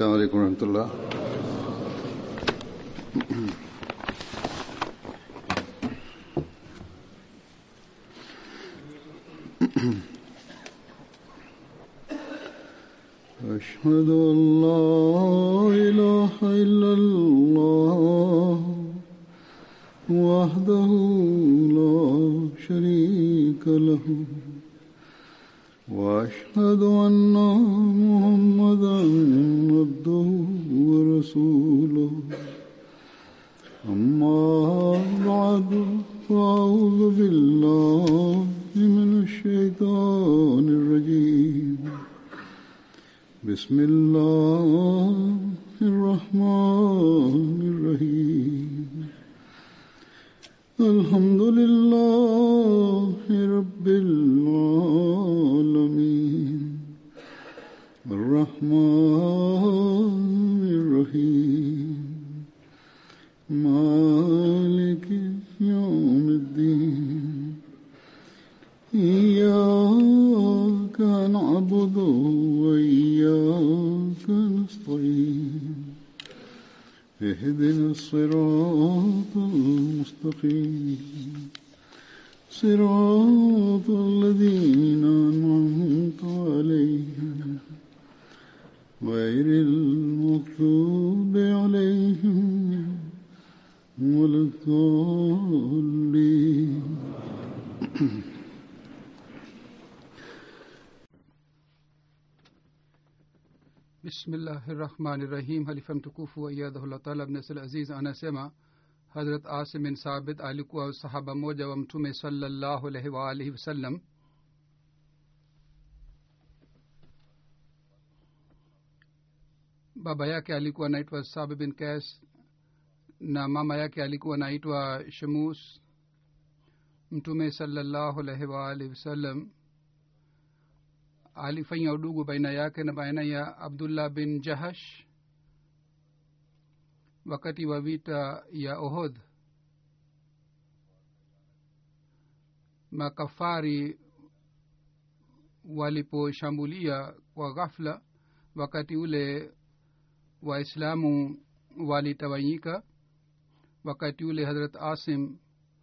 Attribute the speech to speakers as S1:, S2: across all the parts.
S1: السلام عليكم ورحمة الله. أشهد أن لا إله إلا الله وحده لا شريك له وأشهد أن محمدًا عبده ورسوله أما بعد فأعوذ بالله من الشيطان الرجيم بسم الله الرحمن الرحيم الحمد لله رب العالمين الرحمن الرحيم مالك يوم الدين إياك نعبد وإياك نستعين اهدنا الصراط المستقيم صراط الذين أنعمت عليهم غير المغضوب عليهم ولا الضالين.
S2: Bismillahirrahmanirrahim. Halifa mtukufu wa iyadhahullah taala ibn Asal Aziz anasema Hazrat Asim bin Sabit alikuwa sahaba moja wa Mtume sallallahu alaihi wa alihi wasallam. Baba yake alikuwa anaitwa Sabit bin Qais na mama yake alikuwa anaitwa Shamus. Mtume sallallahu alaihi wa alihi wasallam alifanya udugu baina yake na baina ya Abdullah bin Jahash wakati wa vita ya Uhud. Makafari waliposhambulia kwa ghafla, wakati ule Waislamu walitawanyika. Wakati ule Hazrat Asim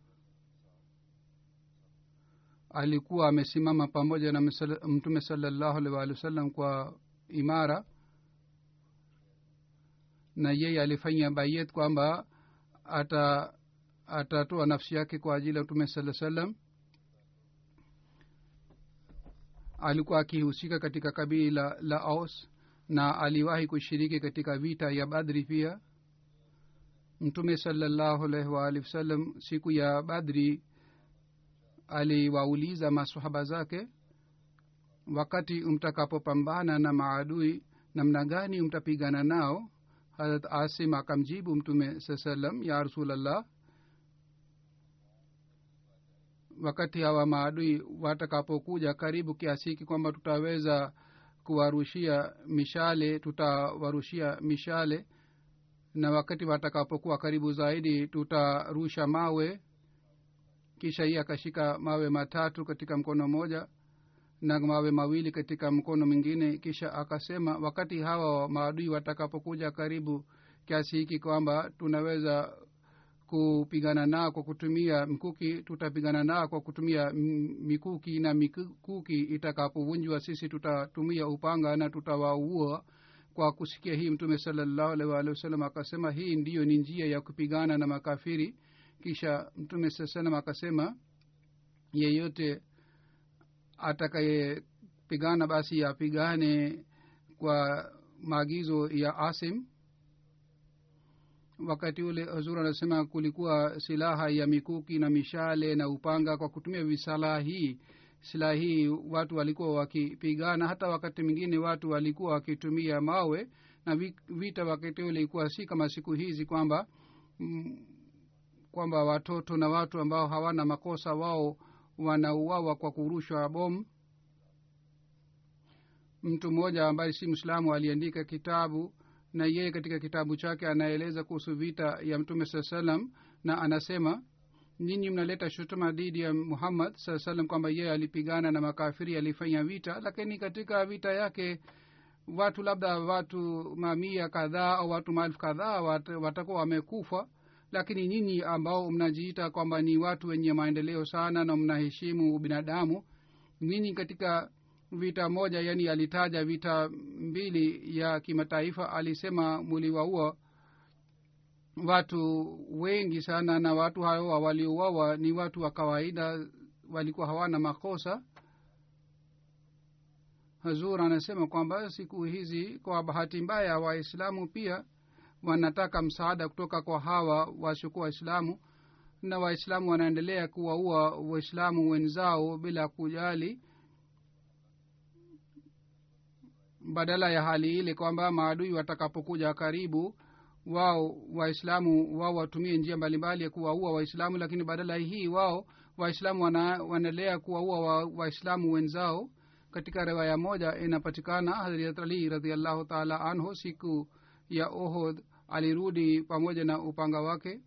S2: alikuwa amesimama pamoja na Mtume sallallahu alaihi wasallam kwa imara, na yeye alifanya bayat kwamba atatoa nafsi yake kwa ajili ya Mtume sallallahu alaihi wasallam. Alikuwa akihusika katika kabila la Aus na aliwahi kushiriki katika vita ya Badri pia. Mtume sallallahu alaihi wasallam siku ya Badri aliwauliza maswahaba zake, wakati mtakapopambana na maadui namna gani mtapigana nao? Hazrat Asim akamjibu Mtume sallam, ya Rasulullah, wakati hawa maadui watakapokuja karibu kiasi kwamba tutaweza kuwarushia mishale, tutawarushia mishale, na wakati watakapokuwa karibu zaidi tutarusha mawe. Kisha yeye akashika mawe matatu katika mkono mmoja na mawe mawili katika mkono mwingine. Kisha akasema, wakati hawa maadui watakapokuja karibu kiasi hiki kwamba tunaweza kupigana nao kwa kutumia mkuki, tutapigana nao kwa kutumia mikuki, na mikuki itakapovunjwa sisi tutatumia upanga na tutawaua. Kwa kusikia hii Mtume sallallahu alaihi wasallam akasema, hii ndiyo ni njia ya kupigana na makafiri. Kisha Mtume sallallahu akasema, yeyote atakayepigana basi apigane kwa maagizo ya Asim. Wakati ule Hazur anasema kulikuwa silaha ya mikuki na mishale na upanga. Kwa kutumia silaha hii watu walikuwa wakipigana. Hata wakati mwingine watu walikuwa wakitumia mawe, na vita wakati ule ilikuwa si kama siku hizi kwamba watoto na watu ambao hawana makosa wao wanauawa kwa kurushwa bomu. Mtu mmoja ambaye si Muislamu aliandika kitabu, na yeye katika kitabu chake anaeleza kuhusu vita ya Mtume sallam, na anasema, nyinyi mnaleta shutuma dhidi ya Muhammad sallam kwamba yeye alipigana na makafiri, alifanya vita, lakini katika vita yake watu labda watu mamia kadhaa au watu maelfu kadhaa watakuwa wamekufa, lakini nyinyi ambao mnajiita kwamba ni watu wenye maendeleo sana na mnaheshimu binadamu, nyinyi katika vita moja, yani alitaja vita mbili ya kimataifa, alisema muliwaua watu wengi sana, na watu hao waliouawa ni watu wa kawaida, walikuwa hawana makosa. Hazur anasema kwamba siku hizi kwa bahati mbaya waislamu pia wanataka msaada kutoka kwa hawa wasiokuwa waislamu, na waislamu wanaendelea kuwaua waislamu wenzao bila kujali, badala ya hali ile kwamba maadui watakapokuja karibu wao waislamu wao watumie njia mbalimbali ya kuwaua waislamu, lakini badala hii wao waislamu wanaendelea kuwaua waislamu wenzao. Katika riwaya moja inapatikana Hazrat Ali radhiallahu ta'ala anhu siku ya Uhud alirudi pamoja na upanga wake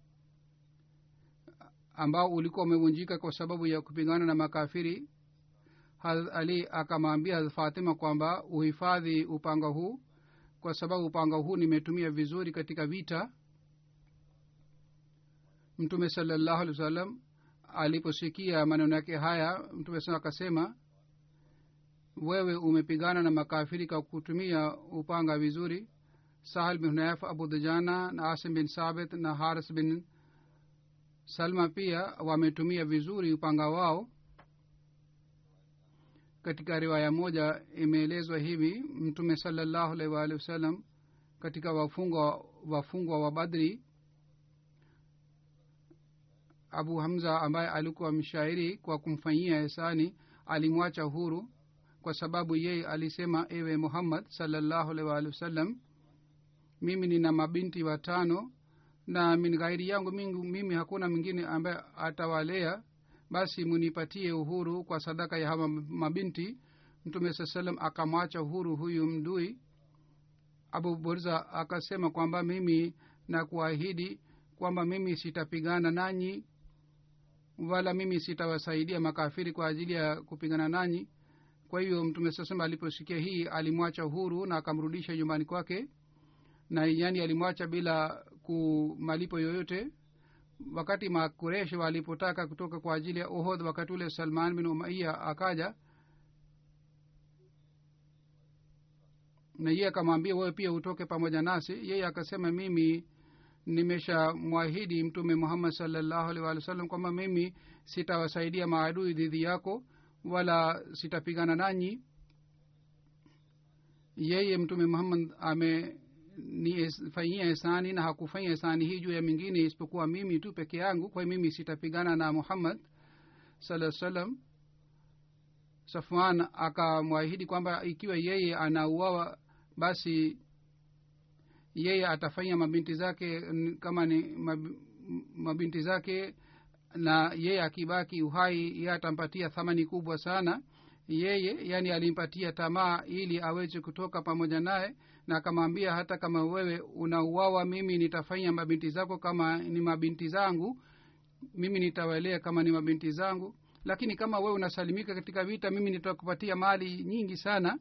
S2: ambao ulikuwa umevunjika kwa sababu ya kupigana na makafiri. Hazrat Ali akamwambia Hazrat Fatima kwamba uhifadhi upanga huu, kwa sababu upanga huu nimetumia vizuri katika vita. Mtume sallallahu alaihi wasallam aliposikia maneno yake haya, Mtume sana akasema, wewe umepigana na makafiri kwa kutumia upanga vizuri. Sahal bin Hunayf, Abu Dujana na Asim bin Sabit na Haris bin Salma pia wametumia vizuri upanga wao. Katika riwaya moja imeelezwa hivi, Mtume sallallahu alaihi wasallam katika wafungwa wa Badri, Abu Hamza ambaye alikuwa mshairi, kwa kumfanyia ihsani alimwacha huru, kwa sababu yeye alisema, ewe Muhammad sallallahu alaihi wasallam, mimi nina mabinti 5 na min ghairi yangu mimi hakuna mwingine ambaye atawalea, basi munipatie uhuru kwa sadaka ya hawa mabinti. Mtume sallam akamwacha uhuru huyu mdui. Abu Burza akasema kwamba mimi nakuahidi kwamba mimi sitapigana nanyi, wala mimi sitawasaidia makafiri kwa ajili ya kupigana nanyi. Kwa hiyo Mtume sallam aliposikia hii alimwacha uhuru na akamrudisha nyumbani kwake, na yani alimwacha bila kumalipo yoyote. Wakati Makureshi walipotaka kutoka kwa ajili ya Uhud, wakati ule Salman bin Umayya akaja na yeye akamwambia, wewe pia utoke pamoja nasi. Yeye akasema, mimi nimeshamwahidi Mtume Muhammad sallallahu alaihi wasallam kwamba mimi sitawasaidia maadui dhidi yako wala sitapigana nanyi. Yeye Mtume Muhammad amenifanyia ihsani na hakufanya ihsani hii juu ya mingine isipokuwa mimi tu peke yangu, kwa mimi sitapigana na Muhammad sallallahu alaihi wasallam. Safwan akamwahidi kwamba ikiwa yeye anauawa, basi yeye atafanya mabinti zake kama ni mabinti zake, na yeye akibaki uhai yeye atampatia thamani kubwa sana. Yeye yani alimpatia tamaa ili aweze kutoka pamoja naye, na akamwambia, hata kama wewe unauawa, mimi nitafanya mabinti zako kama ni mabinti zangu, mimi nitawalea kama ni mabinti zangu, lakini kama wewe unasalimika katika vita, mimi nitakupatia mali nyingi sana.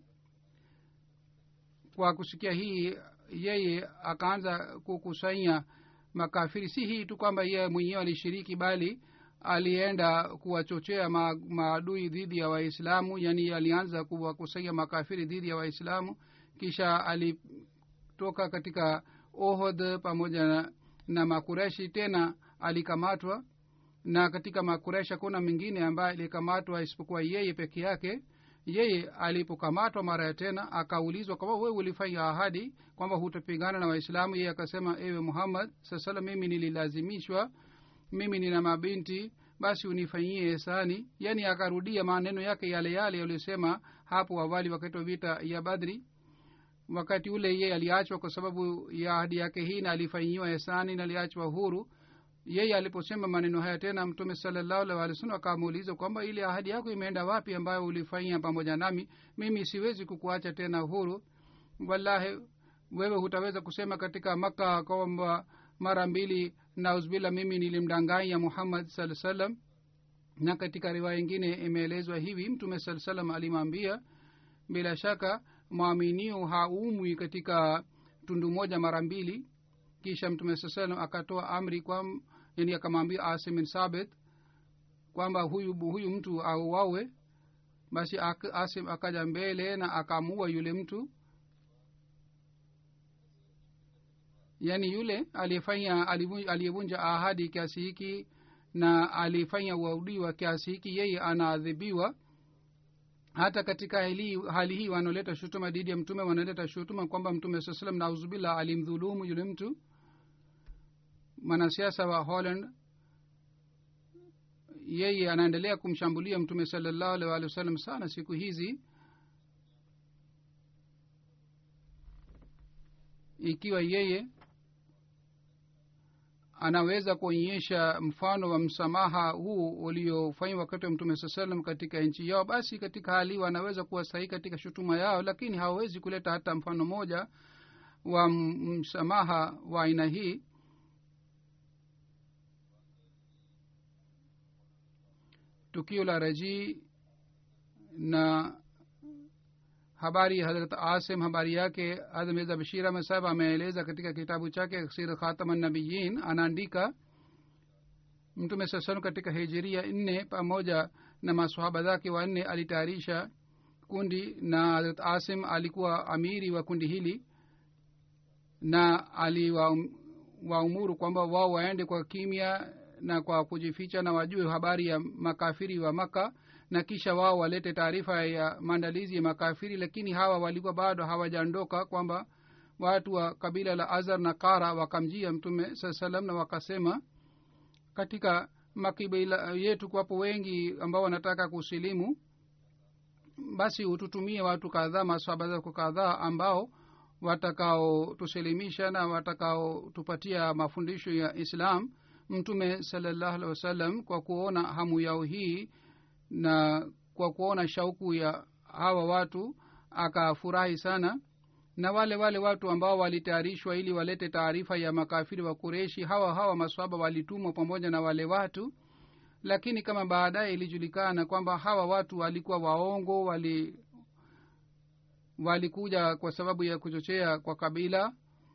S2: Kwa kusikia hii, yeye akaanza kukusanya makafiri. Si hii tu kwamba yeye mwenyewe alishiriki, bali alienda kuwachochea maadui dhidi ya Waislamu, yani alianza kuwakusanya makafiri dhidi ya Waislamu. Kisha alitoka katika Uhud pamoja na Makureshi, tena alikamatwa, na katika Makureshi hakuna mwingine ambaye alikamatwa isipokuwa yeye peke yake. Yeye alipokamatwa mara ya tena akaulizwa kwamba wewe ulifanya ahadi kwamba hutapigana na Waislamu. Yeye akasema, ewe Muhammad sallallahu, mimi nililazimishwa, mimi nina mabinti, basi unifanyie ihsani. Yani akarudia maneno yake yale yale aliyosema hapo awali wakati wa vita ya Badri. Wakati ule yeye aliachwa kwa sababu ya ahadi yake hii, na alifanyiwa ihsani na aliachwa huru. Yeye aliposema maneno haya tena, Mtume sallallahu alaihi wasallam akamuuliza kwamba ile ahadi yako imeenda wapi ambayo ulifanyia pamoja nami? Mimi siwezi kukuacha tena huru. Wallahi wewe hutaweza kusema katika Makkah kwamba mara 2 nauzbila mimi nilimdanganya Muhammad sallallahu alaihi wasallam. Na katika riwaya nyingine imeelezwa hivi, Mtume sallallahu alaihi wasallam alimwambia, bila shaka mwaminio haumwi katika tundu moja mara mbili. Kisha mtume sallam akatoa amri kwa yani akamwambia Asim bin Sabit kwamba huyu mtu auawe. Basi Asim akaja mbele na akamua yule mtu. Yani yule aliyevunja ahadi kiasi hiki na alifanya uadui wa kiasi hiki, yeye anaadhibiwa. Hata katika hali hii wanaleta shutuma dhidi ya mtume, wanaleta shutuma kwamba mtume sallallahu alayhi wasallam nauzubillah alimdhulumu yule mtu. Mwanasiasa wa Holland yeye anaendelea kumshambulia mtume sallallahu alaihi wasallam sana siku hizi. Ikiwa yeye anaweza kuonyesha mfano wa msamaha huu uliofanywa wakati wa mtume sallallahu alaihi wasallam katika nchi yao, basi katika hali wanaweza kuwa sahihi katika shutuma yao, lakini hawawezi kuleta hata mfano moja wa msamaha wa aina hii. Tukio la Raji na habari ya Hazrat Asim, habari yake Hazrat Mirza Bashir Ahmad Sahib ameeleza katika kitabu chake Sir Khataman Nabiyyin. Anaandika mtume sallallahu katika hijiria 4 pamoja na maswahaba zake wanne alitayarisha kundi, na Hazrat Asim alikuwa amiri wa kundi hili, na aliwaamuru kwamba wao waende kwa kimya na kwa kujificha na wajue habari ya makafiri wa Maka, na kisha wao walete taarifa ya maandalizi ya makafiri. Lakini hawa walikuwa bado hawajaondoka, kwamba watu wa kabila la Azar na Kara wakamjia mtume sallallahu alaihi wasallam na wakasema, katika makabila yetu kwapo wengi ambao wanataka kusilimu, basi ututumie watu kadhaa, maswahaba zako kadhaa ambao watakao tusilimisha na watakao tupatia mafundisho ya Islam. Mtume sallallahu alaihi wasallam kwa kuona hamu yao hii na kwa kuona shauku ya hawa watu akafurahi sana, na wale watu ambao walitayarishwa ili walete taarifa ya makafiri wa Qurayshi, hawa maswahaba walitumwa pamoja na wale watu. Lakini kama baadaye ilijulikana kwamba hawa watu walikuwa waongo, walikuja kwa sababu ya kuchochea kwa kabila,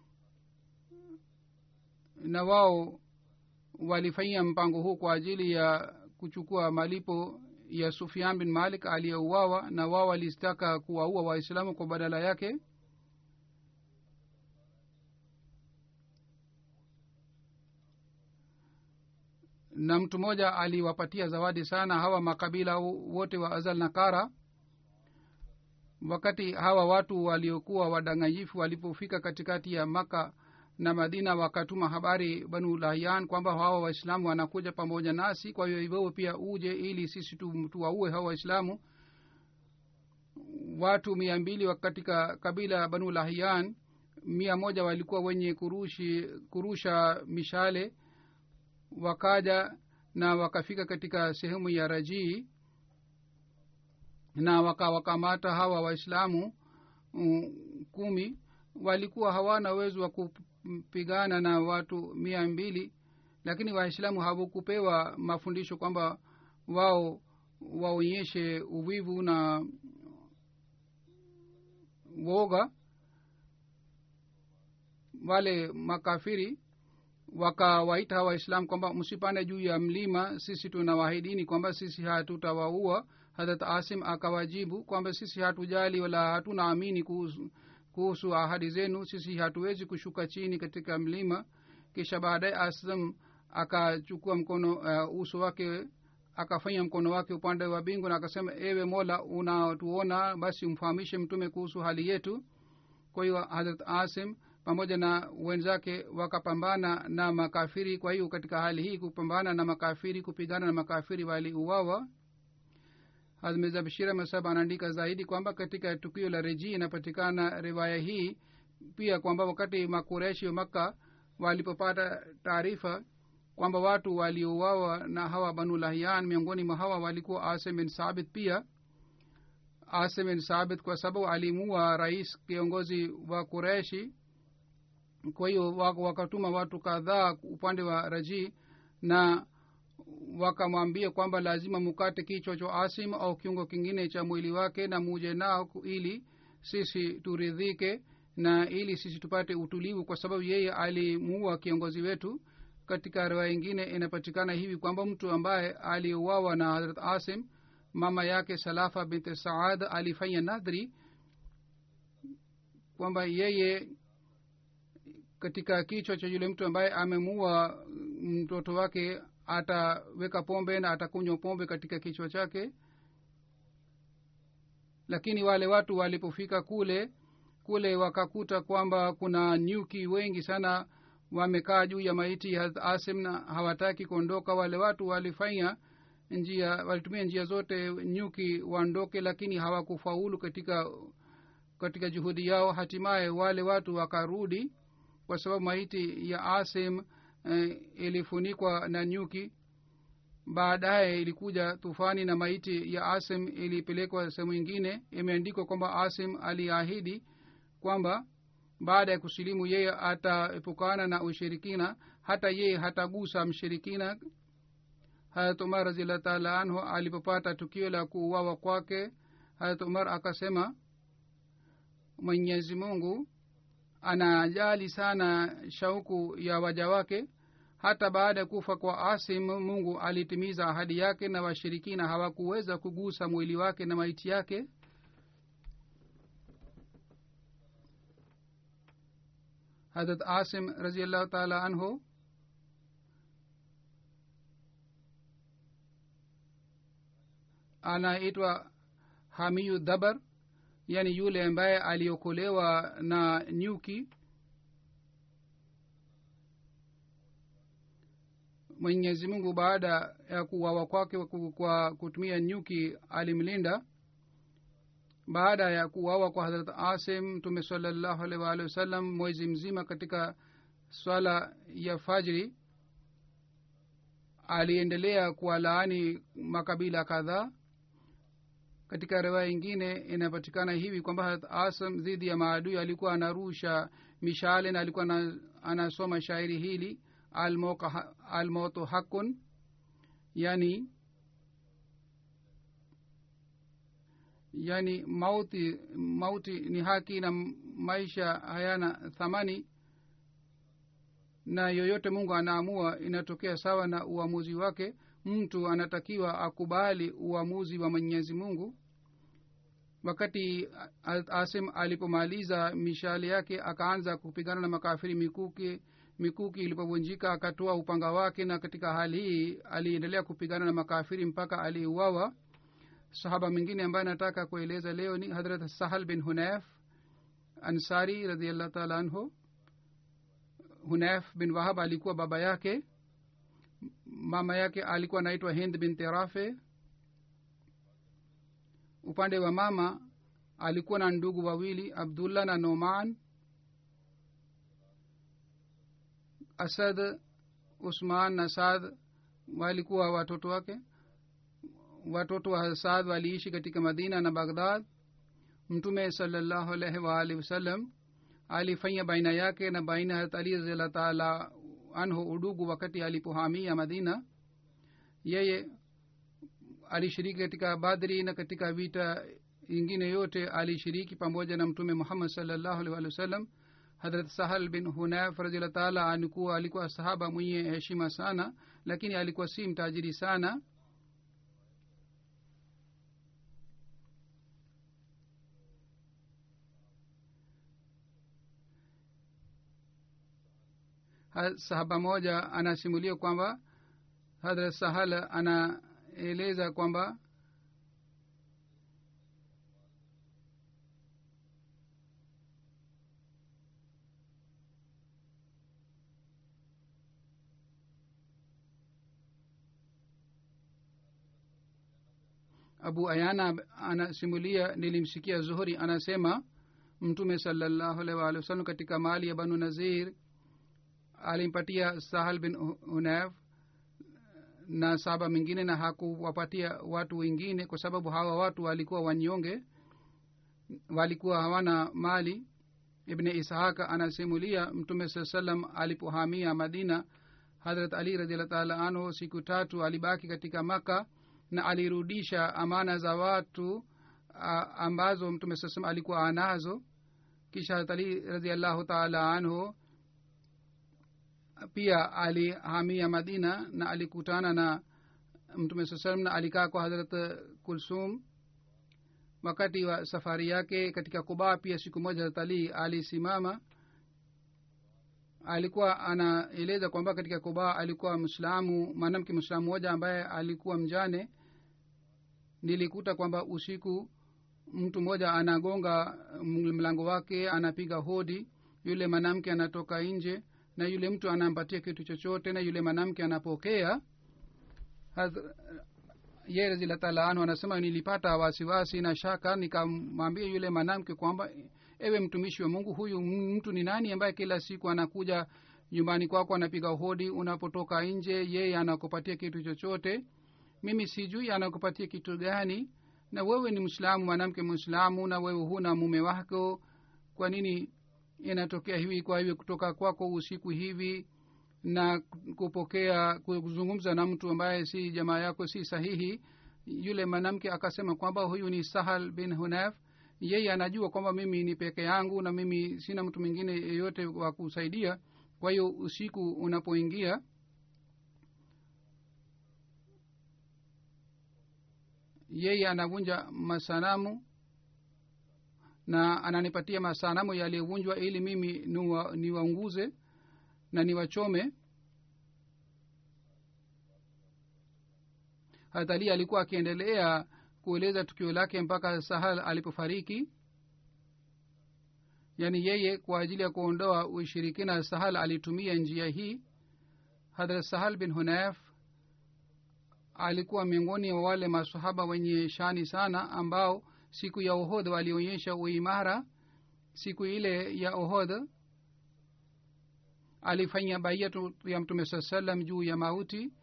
S2: na wao walifanyia mpango huu kwa ajili ya kuchukua malipo ya Sufyan bin Malik aliyeuawa, na wao walistaka kuwaua Waislamu kwa badala yake. Na mtu mmoja aliwapatia zawadi sana hawa makabila wote wa Azal na Kara. Wakati hawa watu waliokuwa wadanganyifu walipofika katikati ya Maka na Madina, wakatuma habari Banu Lahyan kwamba hawa Waislamu wanakuja pamoja nasi, kwa hiyo wewe pia uje ili sisi tuwaue hawa Waislamu. Watu 200 katika kabila Banu Lahyan, 100 walikuwa wenye kurusha mishale, wakaja na wakafika katika sehemu ya Raji na wakawakamata hawa Waislamu 10. Walikuwa hawana uwezo wa kupigana na watu 200, lakini Waislamu hawakupewa mafundisho kwamba wao waonyeshe uvivu na woga. Wale makafiri wakawaita hawa Waislamu kwamba msipande juu ya mlima, sisi tunawaahidini kwamba sisi hatutawaua. Hazrat Asim akawajibu kwamba sisi hatujali wala hatunaamini kuhusu ahadi zenu, sisi hatuwezi kushuka chini katika mlima. Kisha baadaye Asim akachukua mkono uso wake, akafanya mkono wake upande wa bingu na akasema, ewe Mola, unatuona, basi umfahamishe mtume kuhusu hali yetu. Kwa hiyo Hazrat Asim pamoja na wenzake wakapambana na makafiri. Kwa hiyo katika hali hii kupambana na makafiri, kupigana na makafiri, waliuawa. Hazrat Mirza Bashir Ahmad Sahib anaandika zaidi kwamba katika tukio la Raji inapatikana riwaya hii pia kwamba wakati Makureshi wa Makka walipopata taarifa kwamba watu waliuawa na hawa Banu Lahyan, miongoni mwa hawa walikuwa Asim bin Sabit. Pia Asim bin Sabit kwa sababu alimuua rais kiongozi wa Kureshi, kwa hiyo wakatuma watu kadhaa upande wa Raji na wakamwambia kwamba lazima mukate kichwa cha Asim au kiungo kingine cha mwili wake na muje nao ili sisi turidhike na ili sisi tupate utulivu, kwa sababu yeye alimuua kiongozi wetu. Katika riwaya nyingine inapatikana hivi kwamba mtu ambaye aliuawa na Hazrat Asim, mama yake Salafa bint Saad alifanya nadhri kwamba yeye katika kichwa cha yule mtu ambaye amemuua mtoto wake ataweka pombe na atakunywa pombe katika kichwa chake. Lakini wale watu walipofika kule wakakuta kwamba kuna nyuki wengi sana wamekaa juu ya maiti ya Asim na hawataki kuondoka. Wale watu walitumia njia zote nyuki waondoke, lakini hawakufaulu katika juhudi yao. Hatimaye wale watu wakarudi, kwa sababu maiti ya Asim ilifunikwa na nyuki. Baadaye ilikuja tufani na maiti ya Asim ilipelekwa sehemu nyingine. Imeandikwa kwamba Asim aliahidi kwamba baada ya kusilimu yeye ataepukana na ushirikina, hata yeye hatagusa mshirikina. Hazrat Umar radhiyallahu ta'ala anhu alipopata tukio la kuuawa kwake, Hazrat Umar akasema, Mwenyezi Mungu anajali sana shauku ya waja wake. Hata baada ya kufa kwa Asim, Mungu alitimiza ahadi yake na washirikina hawakuweza kugusa mwili wake na maiti yake. Hazrat Asim radhiyallahu ta'ala anhu anaitwa Hamiyu Dabar, yani yule ambaye aliokolewa na nyuki. Mwenyezi Mungu baada ya kuuawa kwake kwa kutumia nyuki alimlinda. Baada ya kuuawa kwa Hazrat Asim, Mtume sallallahu alaihi wa sallam mwezi mzima katika swala ya fajri aliendelea kuwalaani makabila kadhaa. Katika riwaya nyingine inapatikana hivi kwamba Hazrat Asim dhidi ya maadui alikuwa anarusha mishale na alikuwa anasoma shairi hili, al-mautu haqqun, yani mauti ni haki na maisha hayana thamani, na yoyote Mungu anaamua inatokea sawa na uamuzi wake. Mtu anatakiwa akubali uamuzi wa Mwenyezi Mungu. Wakati Asim alipomaliza mishale yake akaanza kupigana na makafiri, mikuki ilipovunjika akatoa upanga wake, na katika hali hii aliendelea kupigana na makafiri mpaka aliuawa. Sahaba mwingine ambaye nataka kueleza leo ni Hazrat Sahal bin Hunayf Ansari radhiyallahu ta'ala anhu. Hunayf bin Wahab alikuwa baba yake. Mama yake alikuwa anaitwa Hind binti Rafi. Upande wa mama alikuwa na ndugu wawili, Abdullah na Numan. Asad, Usman na Saad walikuwa watoto wake. Watoto wa Saad waliishi katika Madina na Baghdad. Mtume sallallahu alaihi wa alihi wasallam alifanya baina yake na baina Hazrat Ali radhiyallahu ta'ala anhu udugu wakati alipohamia Madina. Yeye alishiriki katika Badri na katika vita ingine yote alishiriki pamoja na Mtume Muhammad sallallahu alaihi wasallam. Hazrat Sahal bin Hunayf radhiyallahu ta'ala alikuwa sahaba mwenye heshima sana, lakini alikuwa si mtajiri sana. Sahaba moja anasimulia kwamba Hazrat Sahal anaeleza kwamba Abu Ayana anasimulia, nilimsikia Zuhri anasema Mtume sallallahu alaihi wa sallam katika mali ya Banu Nazir alimpatia Sahal bin Hunayf na saba mingine, na hakuwapatia watu wengine kwa sababu hawa watu walikuwa wanyonge, walikuwa hawana mali. Ibn Ishaq anasimulia Mtume sallam alipohamia Madina, Hazrat Ali radhiyallahu ta'ala anhu siku 3 alibaki katika Maka na alirudisha amana za watu ambazo mtume sasam alikuwa anazo. kisha Hazrat Ali radhiallahu taala anhu pia alihamia Madina na alikutana na mtume sallam na alikaa kwa Hazrat Kulsum wakati wa safari yake katika Quba. pia siku moja Hazrat Ali alisimama, alikuwa anaeleza kwamba katika Quba alikuwa Muislamu, mwanamke Muislamu mmoja ambaye alikuwa mjane. nilikuta kwamba usiku mtu mmoja anagonga mlango wake, anapiga hodi, yule mwanamke anatoka nje na yule mtu anampatia kitu chochote na yule mwanamke anapokea. yeye radhiallahu ta'ala anhu anasema nilipata wasiwasi na shaka, nikamwambia yule mwanamke kwamba ewe mtumishi wa Mungu, huyu mtu ni nani ambaye kila siku anakuja nyumbani kwako, anapiga hodi, unapotoka nje yeye anakupatia kitu chochote? Mimi sijui anakupatia kitu gani, na wewe ni Muislamu, mwanamke Muislamu, na wewe huna mume wako, kwa nini inatokea hivi? Kwa hivyo kutoka kwako usiku hivi na kupokea kuzungumza na mtu ambaye si jamaa yako si sahihi. Yule mwanamke akasema kwamba huyu ni Sahal bin Hunayf, yeye anajua kwamba mimi ni peke yangu na mimi sina mtu mwingine yeyote wa kusaidia. kwa hiyo usiku unapoingia yeye anavunja masanamu na ananipatia masanamu yaliyovunjwa ili mimi niwaunguze na niwachome. Hazrat Ali alikuwa akiendelea kueleza tukio lake mpaka Sahal alipofariki. yani yeye kwa ajili ya kuondoa ushirikina Sahal alitumia njia hii. Hazrat Sahal bin Hunayf alikuwa miongoni mwa wale masahaba wenye shani sana ambao siku ya Uhud walionyesha uimara. siku ile ya Uhud alifanya bayatu ya mtume sallam juu ya mauti.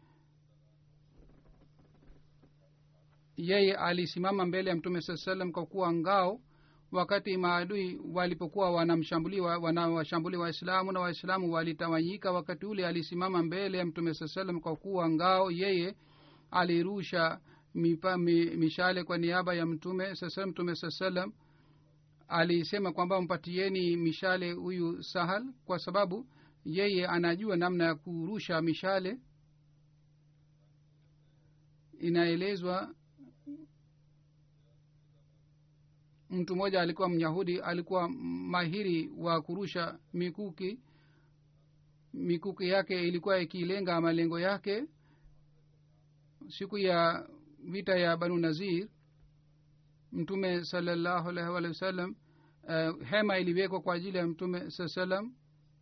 S2: yeye alisimama mbele ya mtume sallam kwa kuwa ngao wakati maadui walipokuwa wanawashambulia Waislamu na Waislamu walitawanyika. wakati ule alisimama mbele ya mtume sallam kwa kuwa ngao. yeye alirusha mishale kwa niaba ya mtume sallam. mtume sallam alisema kwamba mpatieni mishale huyu Sahal kwa sababu yeye anajua namna ya kurusha mishale. inaelezwa mtu mmoja alikuwa Myahudi, alikuwa mahiri wa kurusha mikuki yake ilikuwa ikilenga malengo yake. siku ya vita ya Banu Nazir mtume sallallahu alaihi wasallam hema iliwekwa kwa ajili ya mtume sallam.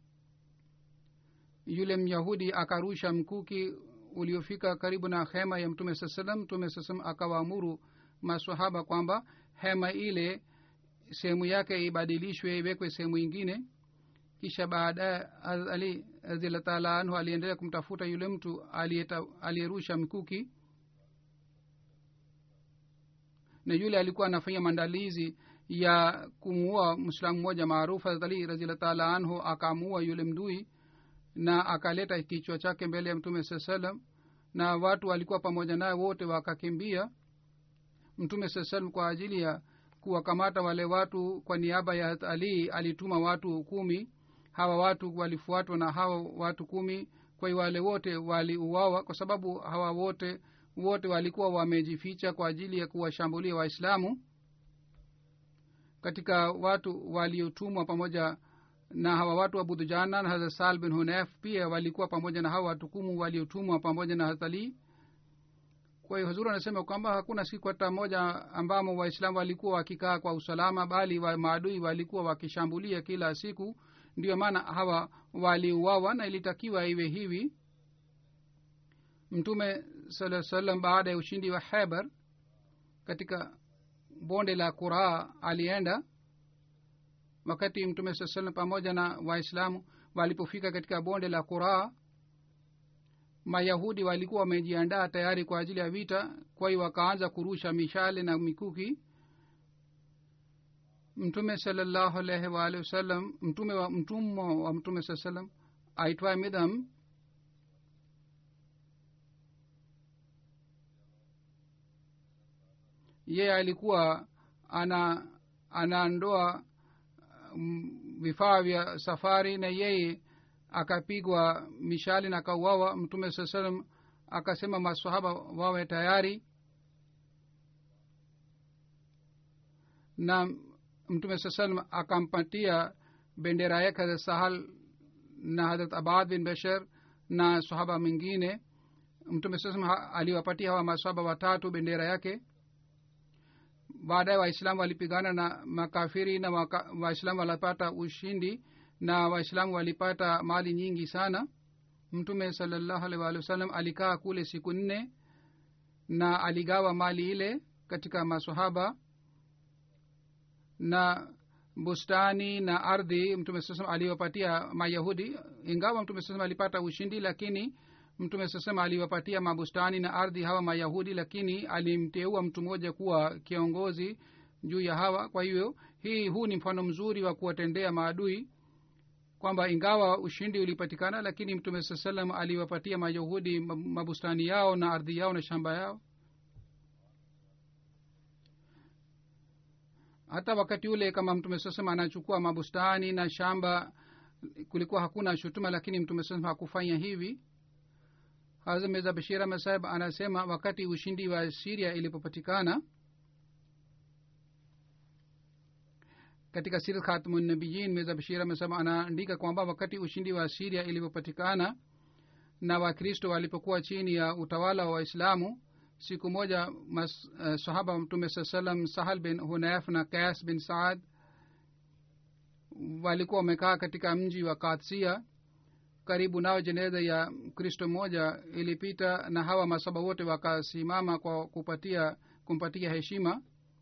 S2: yule Myahudi akarusha mkuki uliofika karibu na hema ya mtume sallam. mtume sallam akawaamuru maswahaba kwamba hema ile sehemu yake ibadilishwe iwekwe sehemu nyingine. kisha baadaye Ali radhiallahu ta'ala anhu aliendelea kumtafuta yule mtu aliyerusha mkuki, na yule alikuwa anafanya maandalizi ya kumuua Muislamu mmoja maarufu. Ali radhiallahu ta'ala anhu akamuua yule mdui na akaleta kichwa chake mbele ya mtume sallam, na watu walikuwa pamoja naye wote wakakimbia. mtume sallam kwa ajili ya kuwakamata wale watu kwa niaba ya Ali alituma watu 10. hawa watu walifuatwa na hawa watu 10. kwa hiyo wale wote waliuawa kwa sababu hawa wote walikuwa wamejificha kwa ajili ya kuwashambulia Waislamu. katika watu waliotumwa pamoja na hawa watu wa Budujana na Hazrat Sal bin Hunayf pia walikuwa pamoja na hawa watu 10 waliotumwa pamoja na Hazrat Ali. kwa hiyo Huzuri anasema kwamba hakuna siku hata moja ambamo Waislamu walikuwa wakikaa kwa usalama, bali maadui walikuwa wakishambulia kila siku. ndio maana hawa waliuawa na ilitakiwa iwe hivi. mtume sallallahu alaihi wasallam baada ya ushindi wa Khaybar katika bonde la Qura alienda. wakati mtume sallallahu alaihi wasallam pamoja na Waislamu walipofika katika bonde la Qura, Mayahudi walikuwa wamejiandaa tayari kwa ajili ya vita. kwa hiyo wakaanza kurusha mishale na mikuki. mtume sallallahu alaihi wasallam mtume wa mtume sallallahu alaihi wasallam aitwaye Midham yeye alikuwa anaondoa vifaa vya safari, na yeye akapigwa mishali na akauawa. Mtume saa salam akasema maswahaba wawe tayari, na mtume saa salam akampatia bendera yake Hazrat Sahal na Hazrat Abad bin Bashar na sahaba mwingine. Mtume saa salam aliwapatia hawa maswahaba watatu bendera yake. baadaye waislamu walipigana na makafiri na waislamu walipata ushindi na waislamu walipata mali nyingi sana. Mtume sallallahu alaihi wasallam alikaa kule siku 4 na aligawa mali ile katika maswahaba, na bustani na ardhi mtume sallallahu aliwapatia mayahudi. Ingawa mtume sallallahu alipata ushindi, lakini mtume sallallahu aliwapatia mabustani na ardhi hawa mayahudi, lakini alimteua mtu mmoja kuwa kiongozi juu ya hawa. Kwa hiyo huu ni mfano mzuri wa kuwatendea maadui, kwamba ingawa ushindi ulipatikana, lakini mtume sallallahu aliwapatia mayahudi mabustani yao na ardhi yao na shamba yao. Hata wakati ule kama mtume sallallahu anachukua mabustani na shamba, kulikuwa hakuna shutuma, lakini mtume sallallahu hakufanya hivi. Hazrat Mirza Bashir Ahmad Sahib anasema wakati ushindi wa Syria ilipopatikana, katika Sirat Khatamun Nabiyyin, Mirza Bashir Ahmad Sahib anaandika kwamba wakati ushindi wa Syria ilipopatikana na Wakristo walipokuwa chini ya utawala wa Waislamu, siku moja sahaba mtume sallam Sahal bin Hunayf na Qais bin Saad walikuwa wamekaa katika mji wa Qadsia. Karibu nao jeneza ya Kristo moja ilipita, na hawa masaba wote wakasimama kwa kumpatia heshima.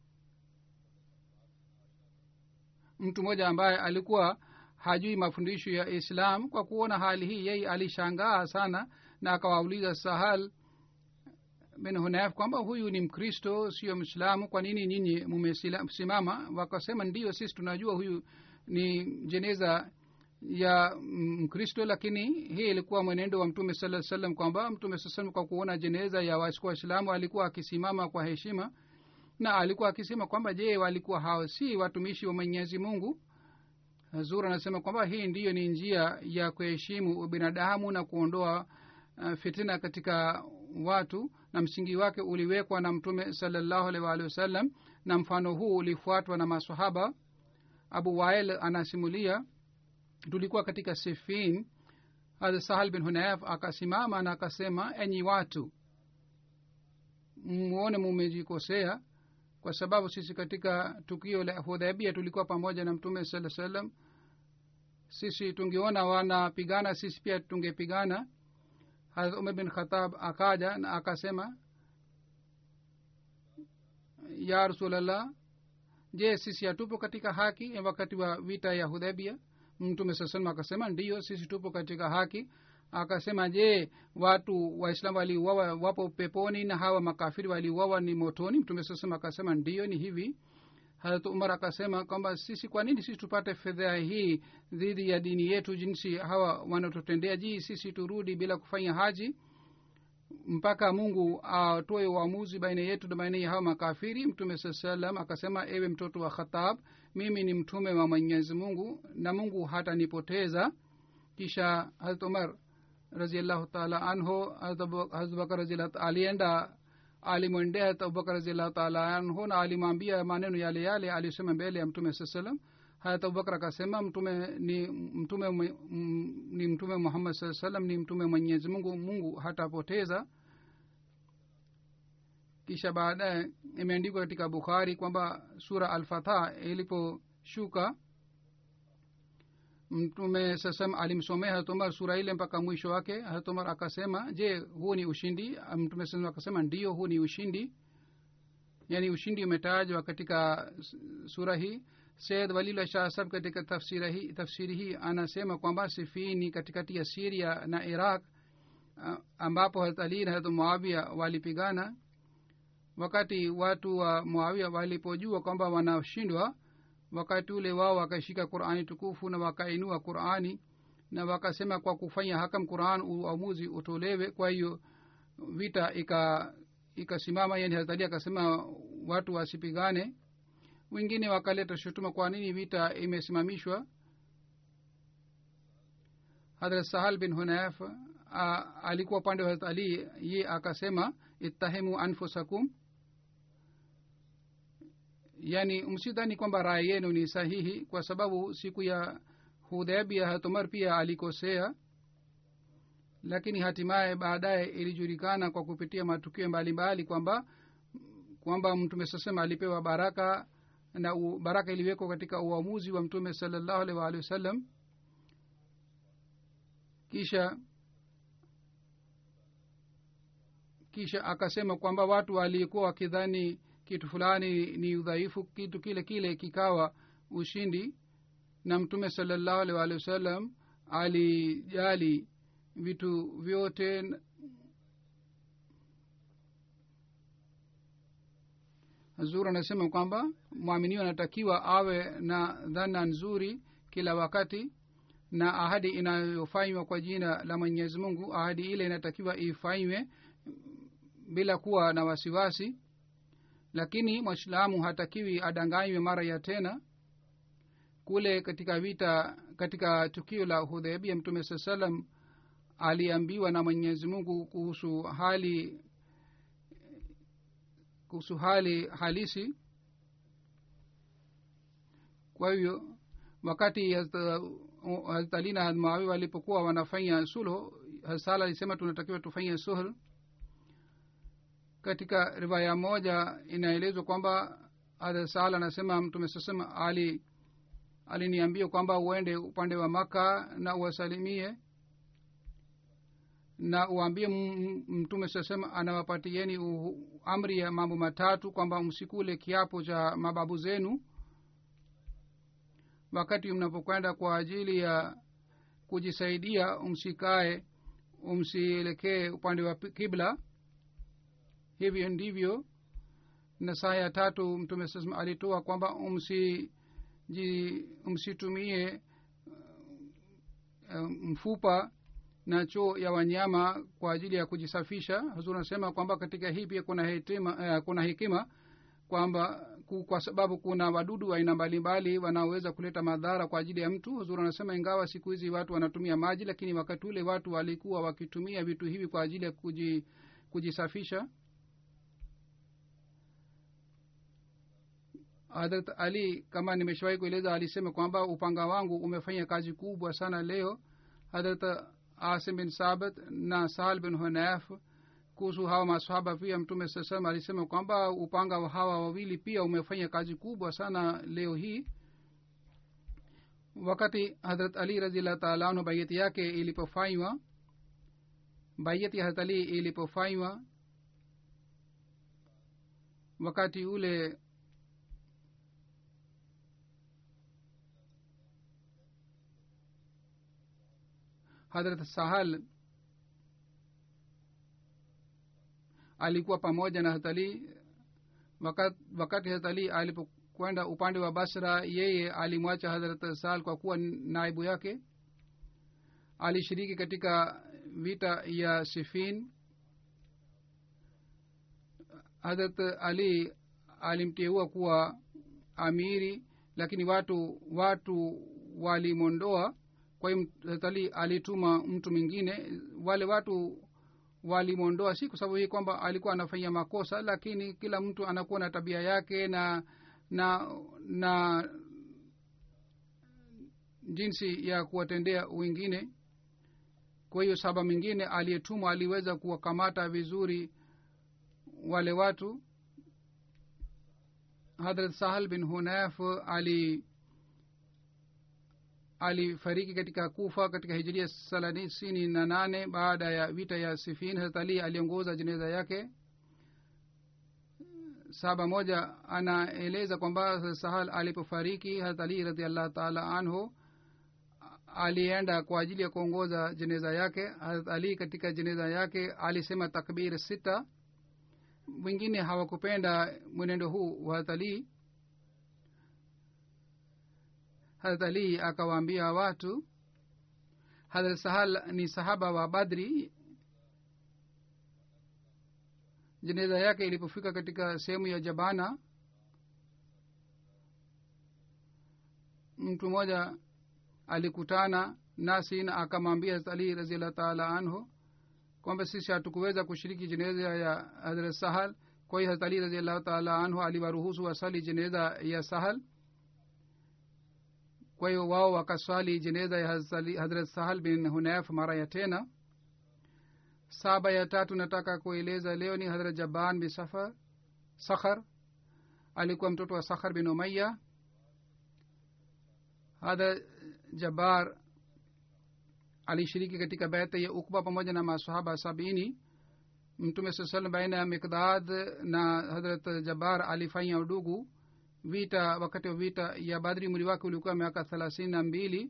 S2: Mtu mmoja ambaye alikuwa hajui mafundisho ya Islam, kwa kuona hali hii yeye alishangaa sana, na akawauliza Sahal bin Hunayf kwamba huyu ni Mkristo sio Muislamu, kwa nini nyinyi mmesimama? Wakasema ndio, sisi tunajua huyu ni jeneza ya Mkristo, lakini hii ilikuwa mwenendo wa mtume sallallahu alaihi wasallam, kwamba mtume sallallahu alaihi wasallam kwa kuona jeneza ya Waislamu alikuwa akisimama kwa heshima, na alikuwa akisema kwamba je, walikuwa hao si watumishi wa Mwenyezi Mungu? Hazur anasema kwamba hii ndiyo ni njia ya kuheshimu binadamu na kuondoa fitina katika watu, na msingi wake uliwekwa na mtume sallallahu alaihi wasallam, na mfano huu ulifuatwa na maswahaba. Abu Wail anasimulia, tulikuwa katika Siffin. Hazrat Sahal bin Hunayf akasimama na akasema, enyi watu, muone mumejikosea, kwa sababu sisi katika tukio la Hudaybiyah tulikuwa pamoja na mtume sallallahu alaihi wasallam. Sisi tungeona wanapigana, sisi pia tungepigana. Hazrat Umar bin Khattab akaja na akasema, ya Rasulullah, je, sisi hatupo katika haki wakati wa vita ya Hudaybiyah? Mtume sallallahu akasema, ndiyo, sisi tupo katika haki. Akasema, je, watu waislamu waliuawa wapo peponi na hawa makafiri waliuawa ni motoni? Mtume sallallahu akasema, ndiyo, ni hivi. Hazrat Umar akasema kwamba sisi, kwa nini sisi tupate fedha hii dhidi ya dini yetu jinsi hawa wanatutendea? ji sisi turudi bila kufanya haji mpaka Mungu atoe uamuzi baina yetu na baina ya hawa makafiri? Mtume sallallahu akasema, ewe mtoto wa Khattab, mimi ni mtume wa Mwenyezi Mungu na Mungu hatanipoteza. Kisha Hazrat Umar radhiyallahu ta'ala anhu, Hazrat Bakar radhiyallahu alienda alimwendea Hazrat Abubakar radhiyallahu ta'ala anhu na alimwambia maneno yale yale alisema mbele ya mtume sallallahu. Hazrat Abubakar akasema, mtume Muhammad sallallahu ni mtume Mwenyezi Mungu, Mungu hatapoteza. Kisha baadaye imeandikwa katika Bukhari kwamba sura Al-Fatah iliposhuka, mtume sallallahu alimsomea Hazrat Umar sura ile mpaka mwisho wake. Hazrat Umar akasema, je, huu ni ushindi? Mtume sallallahu akasema, ndio, huu ni ushindi. Yani ushindi umetajwa katika sura hii. Sayyid Walillah Shah Sahab katika tafsiri hii anasema kwamba Sifini katikati ya Syria na Iraq, ambapo Hazrat Ali na Hazrat Muawiya walipigana. Wakati watu wa Muawiya walipojua kwamba wanashindwa, wakati ule wao wakashika Qur'ani tukufu na wakainua Qur'ani na wakasema kwa kufanya hakam Qur'an uamuzi utolewe. Kwa hiyo vita ikasimama. Yani Hazrat Ali akasema watu wasipigane. wengine wakaleta shutuma kwa nini vita imesimamishwa. Hadrat Sahal bin Hunayf alikuwa upande wa Hazrat Ali. Ye akasema ittahimu anfusakum, yani msidhani kwamba rai yenu ni sahihi, kwa sababu siku ya Hudaybiyah Hazrat Umar pia alikosea, lakini hatimaye baadaye ilijulikana kwa kupitia matukio mbalimbali kwamba mtume sasema alipewa baraka, na baraka iliwekwa katika uamuzi wa mtume sallallahu alaihi wa alihi wasallam. kisha akasema kwamba watu walikuwa wakidhani kitu fulani ni udhaifu, kitu kile kile kikawa ushindi, na mtume sallallahu alaihi wa alihi wasallam alijali vitu vyote. Hazur anasema kwamba muamini anatakiwa awe na dhana nzuri kila wakati, na ahadi inayofanywa kwa jina la Mwenyezi Mungu, ahadi ile inatakiwa ifanywe bila kuwa na wasiwasi. Lakini Muislamu hatakiwi adanganywe mara ya tena. Kule katika vita, katika tukio la Hudaybiyah, mtume sallam aliambiwa na Mwenyezi Mungu kuhusu hali halisi. Kwa hivyo wakati Hazrat Ali na Hazrat Muawiya walipokuwa wanafanya sulhu, Hazrat alisema tunatakiwa tufanye sulhu. Katika riwaya moja inaelezwa kwamba Hazrat anasema mtume sasema aliniambia kwamba uende upande wa Maka na uwasalimie na uambie mtume sasema anawapatieni amri ya mambo matatu, kwamba msikule kiapo cha mababu zenu wakati mnapokwenda kwa ajili ya kujisaidia, umsielekee upande wa kibla. Hivyo ndivyo nasaha ya tatu mtume sasema alitoa, kwamba msitumie mfupa na choo ya wanyama kwa ajili ya kujisafisha. Hazur anasema kwamba katika hii pia kuna hekima kwamba kwa sababu kuna wadudu aina mbalimbali wanaoweza kuleta madhara kwa ajili ya mtu. Hazur anasema ingawa siku hizi watu wanatumia maji, lakini wakati ule watu walikuwa wakitumia vitu hivi kwa ajili ya kujisafisha. Hazrat Ali, kama nimeshawahi kueleza, alisema kwamba upanga wangu umefanya kazi kubwa sana leo. Hazrat Asim bin Sabit na Sahal bin Hunayf, kuhusu hawa maswahaba pia mtume sasema alisema kwamba upanga wa hawa wawili pia umefanya kazi kubwa sana leo hii. Wakati Hazrat Ali radhiyallahu ta'ala anhu bayati yake ilipofanywa, bayati ya Hazrat Ali ilipofanywa, wakati ule Hazrat Sahal alikuwa pamoja na Hazrat Ali. Wakati Hazrat Ali alipokwenda upande wa Basra, yeye alimwacha Hazrat Sahal kwa kuwa naibu yake. Alishiriki katika vita ya Siffin. Hazrat Ali alimteua kuwa amiri, lakini watu walimondoa. Kwa hiyo Hazrat Ali alituma mtu mwingine. Wale watu walimondoa si kwa sababu hii kwamba alikuwa anafanya makosa, lakini kila mtu anakuwa na tabia yake na jinsi ya kuwatendea wengine. Kwa hiyo sahaba mwingine aliyetumwa aliweza kuwakamata vizuri wale watu. Hazrat Sahal bin Hunayf alifariki katika Kufa katika hijiria 38 baada ya vita ya Siffin. Hazrat Ali aliongoza jeneza yake. Sahaba moja anaeleza kwamba Sahal alipofariki, Hazrat Ali radhiallahu ta'ala anhu alienda kwa ajili ya kuongoza jeneza yake. Hazrat Ali katika jeneza yake alisema takbir 6. Wengine hawakupenda mwenendo huu wa Hazrat Ali. Hazrat Ali akawaambia watu, Hazrat Sahal ni sahaba wa Badri. Jeneza yake ilipofika katika sehemu ya Jabana, mtu mmoja alikutana nasi na akamwambia Hazrat Ali radhiyallahu ta'ala anhu kwamba sisi hatukuweza kushiriki jeneza ya Hazrat Sahal. kwa hiyo Hazrat Ali radhiyallahu ta'ala anhu aliwaruhusu wasali jeneza ya Sahal. kwa hiyo wao wakaswali jeneza ya Hazrat Sahal bin Hunayf mara ya tena. Saba ya tatu nataka kueleza leo ni Hazrat Jaban bin Sakhar. alikuwa mtoto wa Sakhar bin Umayya. Hazrat Jabar alishiriki katika baita ya Ukba pamoja na masahaba 70. Mtume sallallahu baina ya Miqdad na Hazrat Jabar alifanya udugu. Vita wakati wa vita ya Badri umri wake ulikuwa miaka 32.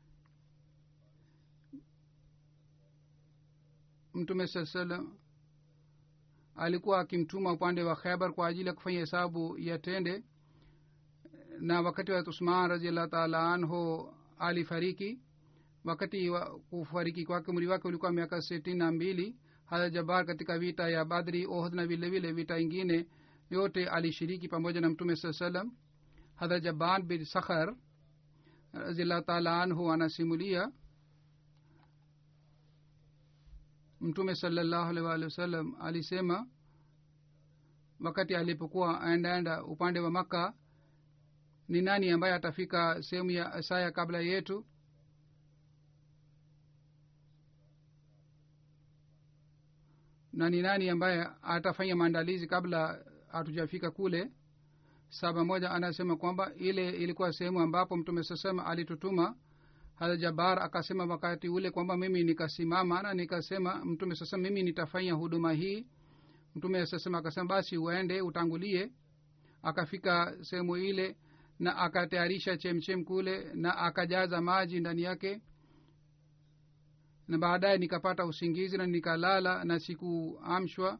S2: Mtume sallallahu alikuwa akimtuma upande wa Khaybar kwa ajili ya kufanya hesabu ya tende. Na wakati wa Uthman radhiyallahu ta'ala anhu alifariki. wakati wa kufariki kwake umri wake ulikuwa miaka 62. Hazrat Jabar katika vita ya Badri, Uhud na vile vile vita ingine yote alishiriki pamoja na Mtume sallallahu alaihi wasallam. Hazrat Jaban bin Sakhar radhiyallahu ta'ala anhu anasimulia Mtume sallallahu alaihi wasallam alisema wakati alipokuwa anaenda upande wa Makkah, ni nani ambaye atafika sehemu ya Asaya kabla yetu? Na ni nani ambaye atafanya maandalizi kabla hatujafika kule? Saba moja anasema kwamba ile ilikuwa sehemu ambapo Mtume sasema alitutuma. Hazrat Jabar akasema wakati ule kwamba mimi nikasimama na nikasema Mtume sasema mimi nitafanya huduma hii. Mtume sasema akasema basi uende utangulie. Akafika sehemu ile na akatayarisha chemchem kule na akajaza maji ndani yake. Na baadaye nikapata usingizi na nikalala na sikuamshwa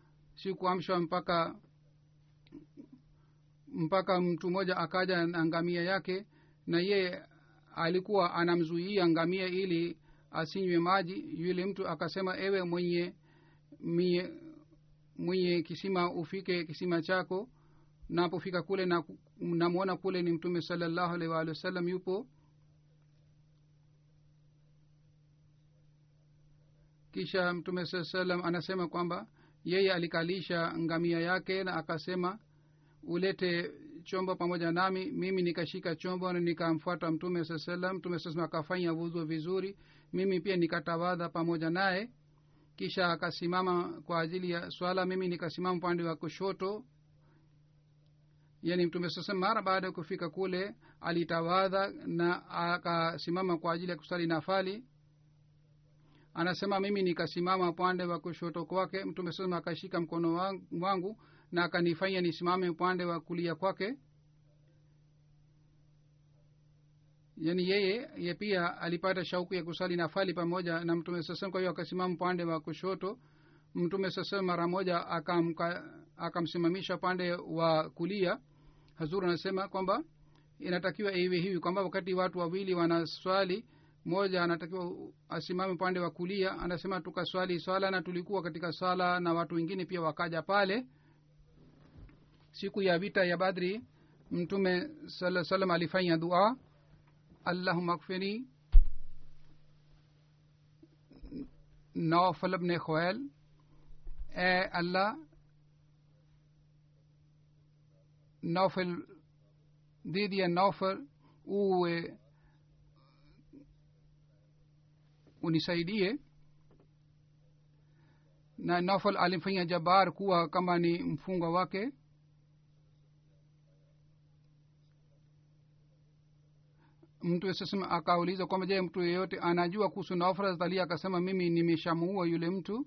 S2: mpaka mtu mmoja akaja na ngamia yake, na ye alikuwa anamzuia ngamia ili asinywe maji. Yule mtu akasema, ewe mwenye kisima, ufike kisima chako. Napofika kule na namuona kule ni Mtume sallallahu alaihi wa sallam yupo. Kisha Mtume sallallahu alaihi wasallam anasema kwamba yeye alikalisha ngamia yake na akasema, ulete chombo pamoja nami. Mimi nikashika chombo na nikamfuata Mtume sallallahu alaihi wasallam. Mtume sallallahu alaihi wasallam akafanya wudu vizuri, mimi pia nikatawadha pamoja naye. Kisha akasimama kwa ajili ya swala, mimi nikasimama upande wa kushoto. Yani Mtume sallallahu alaihi wasallam mara baada ya kufika kule alitawadha na akasimama kwa ajili ya kusali nafali. Anasema mimi nikasimama upande wa kushoto kwake. Mtume sallallahu akashika mkono wangu na akanifanya nisimame upande wa kulia kwake. Yani yeye pia alipata shauku ya kusali nafali pamoja na Mtume sallallahu, kwa hiyo akasimama upande wa kushoto. Mtume sallallahu mara moja akamsimamisha upande wa kulia. Hazur anasema kwamba inatakiwa iwe hivi kwamba wakati watu wawili wanaswali, mmoja anatakiwa asimame upande wa kulia. Anasema tukaswali swala na tulikuwa katika swala na watu wengine pia wakaja pale. Siku ya vita ya Badri Mtume sallallahu alaihi wasallam alifanya dua, Allahumma ighfirli Nawfal ibn Khuwail, Allah Nawfal dhidi ya Nawfal uwe unisaidie. Na Nawfal alimfanya Jabar kuwa kama ni mfungwa wake. Mtu sasa akauliza kwamba je, mtu yeyote anajua kuhusu Nawfal? Zalia akasema mimi nimeshamuua yule mtu.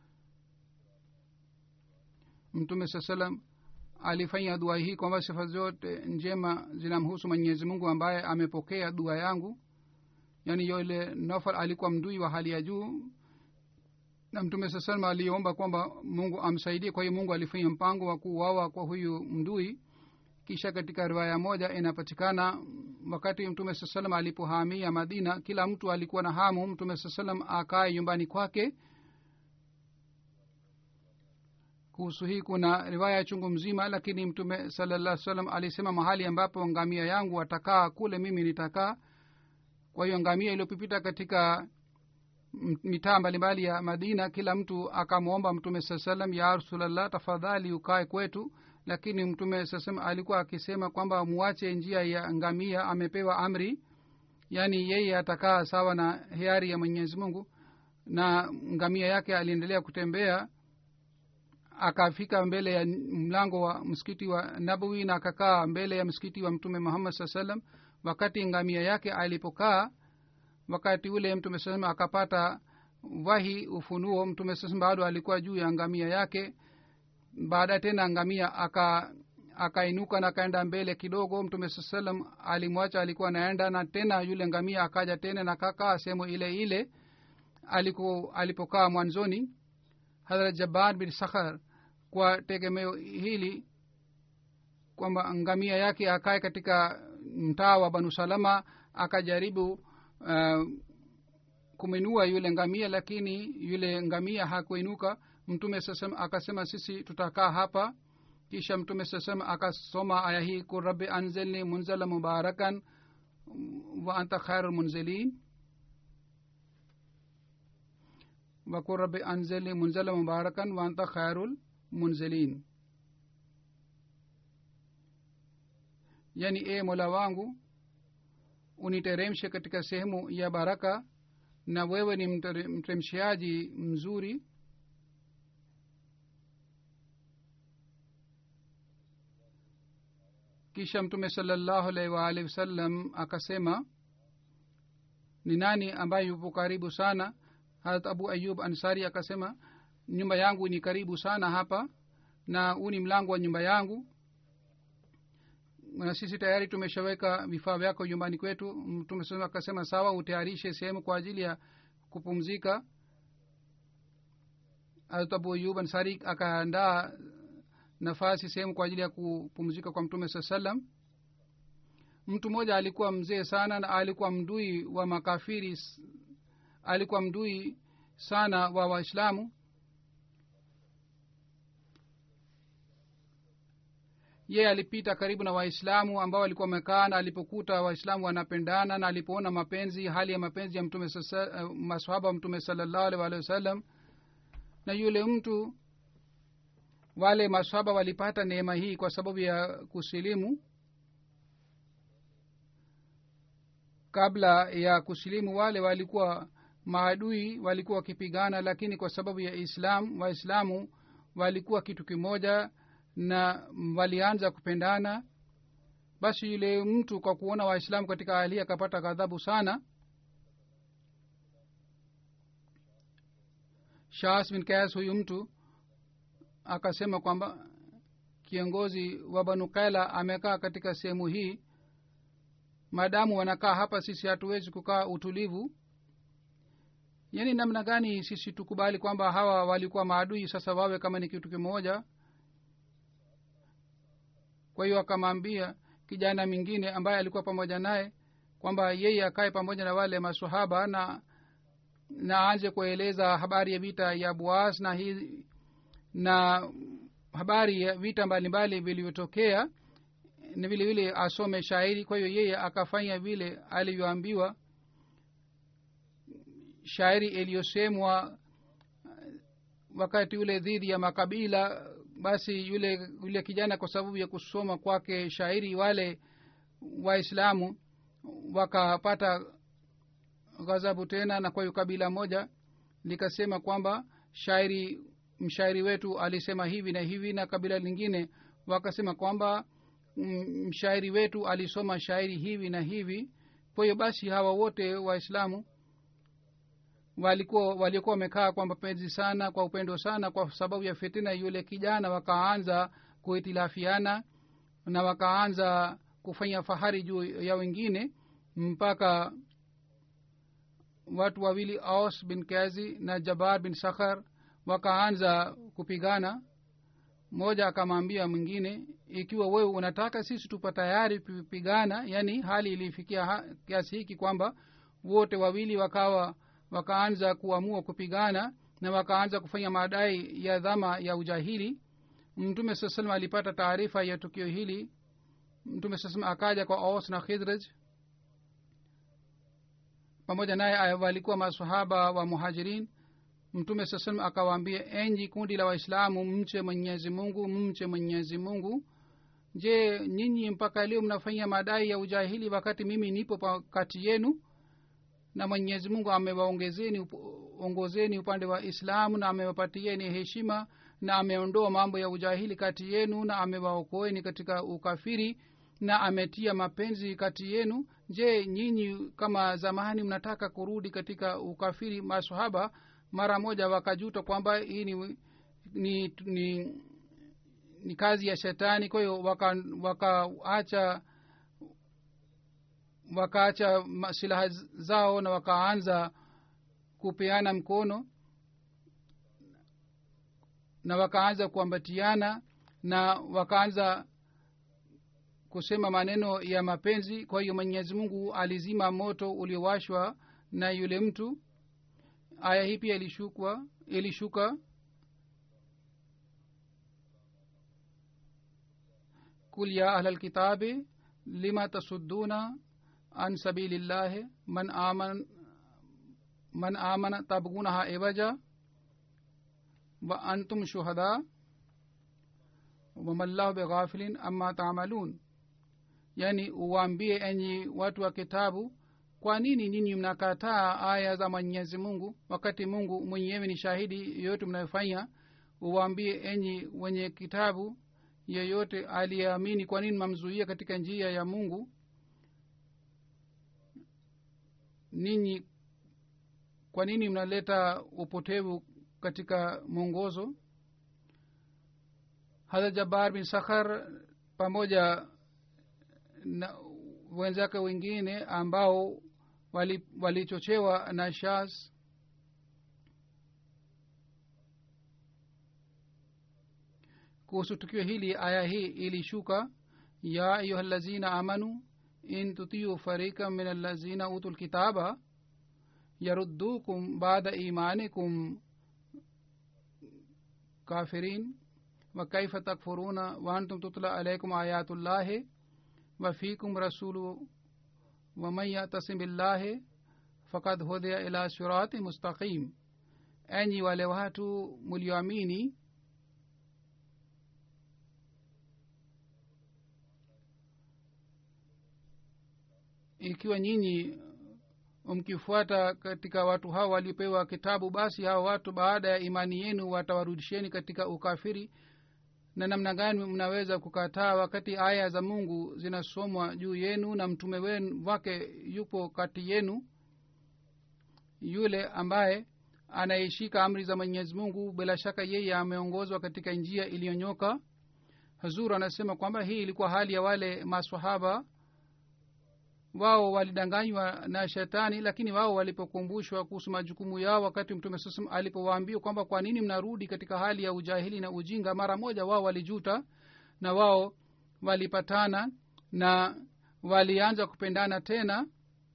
S2: Mtume sallam alifanya dua hii kwamba sifa zote njema zinamhusu Mwenyezi Mungu ambaye amepokea dua yangu. Yani yule Nawfal alikuwa mdui wa hali ya juu, na Mtume sallam aliomba kwamba Mungu amsaidie. Kwa hiyo Mungu alifanya mpango wa kuuawa kwa huyu mdui. Kisha katika riwaya moja inapatikana wakati Mtume sallam alipohamia Madina, kila mtu alikuwa na hamu Mtume sallam akae nyumbani kwake kuhusu hii kuna riwaya chungu mzima, lakini mtume sallallahu alaihi wasallam alisema mahali ambapo ngamia yangu watakaa kule mimi nitakaa. kwa hiyo ngamia iliyopita katika mitaa mbalimbali ya Madina, kila mtu akamwomba mtume sallallahu alaihi wasallam, ya Rasulullah, tafadhali ukae kwetu. Lakini mtume sallallahu alaihi wasallam alikuwa akisema kwamba muache njia ya ngamia, amepewa amri, yani yeye atakaa sawa na hiari ya Mwenyezi Mungu. Na ngamia yake aliendelea kutembea, akafika mbele ya mlango wa msikiti wa Nabawi na akakaa mbele ya msikiti wa mtume Muhammad sallallahu alaihi wasallam. Wakati ngamia yake alipokaa, wakati ule mtume sallallahu alaihi wasallam akapata wahi, ufunuo. Mtume sallallahu alaihi wasallam bado alikuwa juu ya ngamia yake. Baada tena ngamia akainuka na akaenda mbele kidogo. Mtume sallallahu alaihi wasallam alimwacha, alikuwa anaenda, na tena yule ngamia akaja tena na kakaa sehemu ile ile alipokaa mwanzoni. Hazrat Jabbar bin Sakhar kwa tegemeo hili kwamba ngamia yake akae katika mtaa wa Banu Salama, akajaribu kuminua yule ngamia, lakini yule ngamia hakuinuka. Mtume sasa akasema sisi tutakaa hapa. Kisha mtume sasa akasoma aya hii, qul rabbi anzilni munzala mubarakan wa anta khairul munzilin, wa qul rabbi anzilni munzala mubarakan wa anta khairul munzilin. Yani Mola wangu, uniteremshe katika sehemu ya baraka, na wewe ni mteremshaji mzuri. Kisha mtume sallallahu alaihi wa alihi wasallam akasema, ni nani ambaye yupo karibu sana? Hazrat Abu Ayyub Ansari akasema, nyumba yangu ni karibu sana hapa, na huu ni mlango wa nyumba yangu, na sisi tayari tumeshaweka vifaa vyako nyumbani kwetu. Mtume sallallahu akasema, sawa, utayarishe sehemu kwa ajili ya kupumzika. Hazrat Abu Ayyub Ansari akaandaa nafasi sehemu kwa ajili ya kupumzika kwa mtume sallallahu alaihi wasallam. Mtu mmoja alikuwa mzee sana na alikuwa mdui wa makafiri, alikuwa mdui sana wa Waislamu. Yeye alipita karibu na Waislamu ambao walikuwa wamekaa, na alipokuta Waislamu wanapendana, na alipoona mapenzi, hali ya mapenzi ya mtume maswahaba wa mtume sallallahu alaihi wasallam, na yule mtu, wale maswahaba walipata neema hii kwa sababu ya kusilimu. Kabla ya kusilimu wale walikuwa maadui, walikuwa wakipigana, lakini kwa sababu ya Islam, Waislamu walikuwa kitu kimoja na walianza kupendana. Basi yule mtu kwa kuona Waislamu katika hali akapata ghadhabu sana. Shahs bin Qais, huyu mtu akasema kwamba kiongozi wa Banu Qaila amekaa katika sehemu hii, madamu wanakaa hapa sisi hatuwezi kukaa utulivu. Yani namna gani sisi tukubali kwamba hawa walikuwa maadui sasa wawe kama ni kitu kimoja? Kwa hiyo akamwambia kijana mwingine ambaye alikuwa pamoja naye kwamba yeye akae pamoja na wale maswahaba na aanze kueleza habari ya vita ya Buas na habari ya vita mbalimbali vilivyotokea, na vile vile asome shairi. Kwa hiyo yeye akafanya vile alivyoambiwa. Shairi iliyosemwa wakati ule dhidi ya makabila, basi yule kijana kwa sababu ya kusoma kwake shairi, wale Waislamu wakapata ghadhabu tena, na kwa hiyo kabila moja likasema kwamba mshairi wetu alisema hivi na hivi, na kabila lingine wakasema kwamba mshairi wetu alisoma shairi hivi na hivi. Kwa hiyo basi hawa wote Waislamu walikuwa wamekaa kwa mapenzi sana, kwa upendo sana. Kwa sababu ya fitina yule kijana wakaanza kuhitilafiana na wakaanza kufanya fahari juu ya wengine, mpaka watu wawili, Aus bin Kazi na Jabbar bin Sakhar, wakaanza kupigana. Mmoja akamwambia mwingine, ikiwa wewe unataka sisi tupo tayari kupigana. Yani hali ilifikia kiasi hiki kwamba wote wawili wakaanza kuamua kupigana, na wakaanza kufanya madai ya dhama ya ujahili. mtume saa salam alipata taarifa ya tukio hili. Mtume saa salam akaja kwa Aus na Khidraj, pamoja naye walikuwa masahaba wa Muhajirin. Mtume saa salam akawaambia, enyi kundi la Waislamu, mche Mwenyezi Mungu, mche Mwenyezi Mungu. Je, nyinyi mpaka leo mnafanya madai ya ujahili wakati mimi nipo kati yenu? Na Mwenyezi Mungu amewaongozeni upande wa Islamu na amewapatieni heshima na ameondoa mambo ya ujahili kati yenu na amewaokoeni katika ukafiri na ametia mapenzi kati yenu. Je, nyinyi kama zamani mnataka kurudi katika ukafiri? Maswahaba mara moja wakajuta kwamba hii ni kazi ya shetani. Kwa hiyo wakaacha silaha zao na wakaanza kupeana mkono na wakaanza kuambatiana na wakaanza kusema maneno ya mapenzi. Kwa hiyo Mwenyezi Mungu alizima moto uliowashwa na yule mtu. Aya hii pia ilishuka, kul ya ahlal kitabi lima tasudduna an sabilillahi man amana tabgunaha iwaja wa antum shuhada wa mallahu bighafilin amma ta'malun. Yani uwaambie enyi watu wa kitabu, kwa nini nyinyi mnakataa aya za Mwenyezi Mungu wakati Mungu mwenyewe ni shahidi yote mnayofanya? Uwaambie enyi wenye kitabu, yeyote aliyeamini, kwa nini mamzuia katika njia ya Mungu? Ninyi kwa nini mnaleta upotevu katika mwongozo? Hazrat Jabbar bin Sakhar pamoja na wenzake wengine ambao walichochewa na Shaz, kuhusu tukio hili aya hii ilishuka, ya ayyuhallazina amanu in tutiu fariqan min allazina utul kitaba yaruddukum ba'da imanikum kafirin wa kaifa takfuruna wa antum tutla alaykum ayatullahi wa fiikum rasulu wa man ya'tasim billahi faqad hudiya ila sirati mustaqim. Enyi wale watu mlioamini, ikiwa nyinyi mkifuata katika watu hao waliopewa kitabu, basi hao watu baada ya imani yenu watawarudisheni katika ukafiri. Na namna gani mnaweza kukataa wakati aya za Mungu zinasomwa juu yenu na mtume wenu wake yupo kati yenu? Yule ambaye anaishika amri za Mwenyezi Mungu, bila shaka yeye ameongozwa katika njia iliyonyoka. Hazur anasema kwamba hii ilikuwa hali ya wale maswahaba. Wao walidanganywa na shetani, lakini wao walipokumbushwa kuhusu majukumu yao wakati mtume sasa alipowaambia kwamba kwa nini mnarudi katika hali ya ujahili na ujinga, mara moja wao walijuta na wao walipatana na walianza kupendana tena.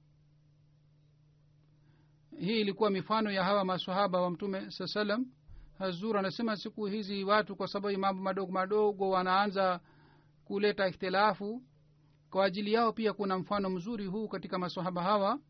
S2: Hii ilikuwa mifano ya hawa maswahaba wa mtume sallam. Hazur anasema siku hizi watu kwa sababu mambo madogo madogo wanaanza kuleta ikhtilafu. Kwa ajili yao pia kuna mfano mzuri huu katika maswahaba hawa.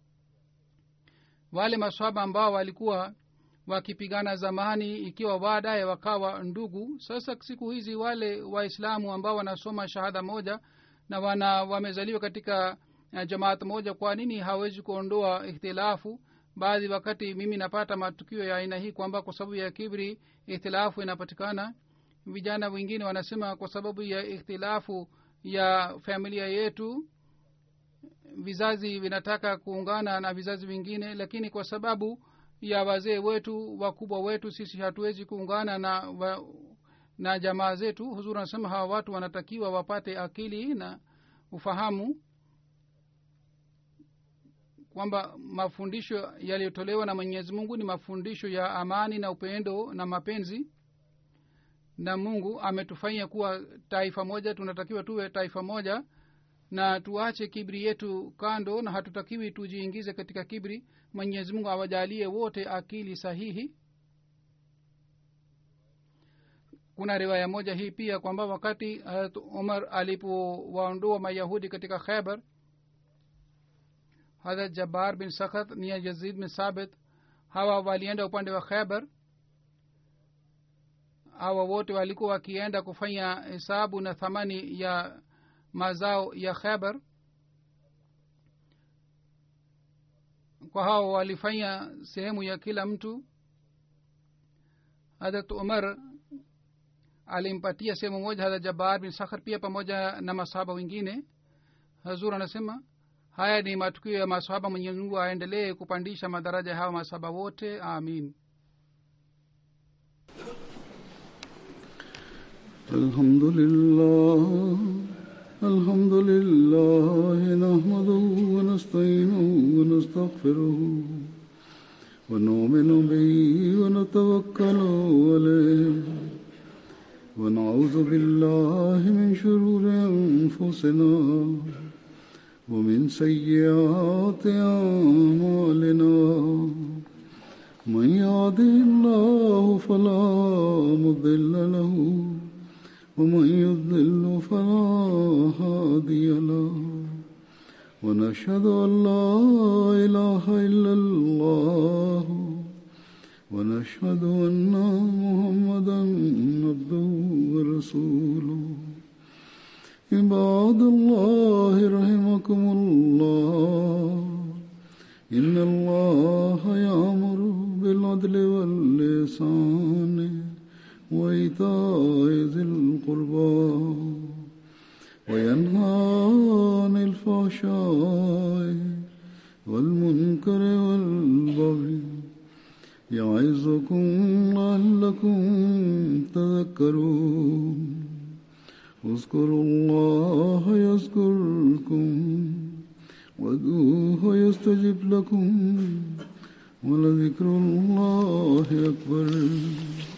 S2: Wale maswahaba ambao walikuwa wakipigana zamani, ikiwa baadaye wakawa ndugu, sasa siku hizi wale Waislamu ambao wanasoma shahada moja na wamezaliwa katika jamaat moja, kwa nini hawezi kuondoa ikhtilafu? Baadhi wakati mimi napata matukio ya aina hii kwamba kwa sababu ya kibri ikhtilafu inapatikana. Vijana wengine wanasema kwa sababu ya ikhtilafu ya familia yetu vizazi vinataka kuungana na vizazi vingine, lakini kwa sababu ya wazee wetu wakubwa wetu sisi hatuwezi kuungana na jamaa zetu. Huzuri anasema hawa watu wanatakiwa wapate akili na ufahamu kwamba mafundisho yaliyotolewa na Mwenyezi Mungu ni mafundisho ya amani na upendo na mapenzi, na Mungu ametufanya kuwa taifa moja. Tunatakiwa tuwe taifa moja na tuache kibri yetu kando, na hatutakiwi tujiingize katika kibri. Mwenyezi Mungu awajalie wote akili sahihi. kuna riwaya moja hii pia kwamba wakati Hazrat Umar alipowaondoa mayahudi katika Khaybar, Hazrat Jabbar bin Sakhat ni Yazid bin Sabit, hawa walienda upande wa Khaybar. hawa wote walikuwa wakienda kufanya hesabu na thamani ya mazao ya Khaybar. kwa hao walifanya sehemu ya kila mtu. Hazrat Umar alimpatia sehemu moja Hazrat Jabbar bin Sakhar pia pamoja na masahaba wengine. Hazur anasema haya ni matukio ya masahaba. Mwenyezi Mungu aendelee kupandisha madaraja hawa masahaba wote, amin.
S1: Alhamdulillah nahmaduhu wa nasta'inuhu wa nastaghfiruh wa nu'minu bihi wa natawakkalu alayhi wa na'udhu billahi min shururi anfusina wa min sayyiati a'malina. Man yahdihillahu fala mudilla lahu ومن يضلل فلا هادي له ونشهد أن لا إله إلا الله ونشهد أن محمدا عبده ورسوله. عباد الله رحمكم الله إن الله يأمر بالعدل والإحسان وإيتاء ذي القربى وينهى عن الفحشاء والمنكر والبغي يعظكم لعلكم تذكرون. اذكروا الله يذكركم وادعوه يستجب لكم ولذكر الله أكبر.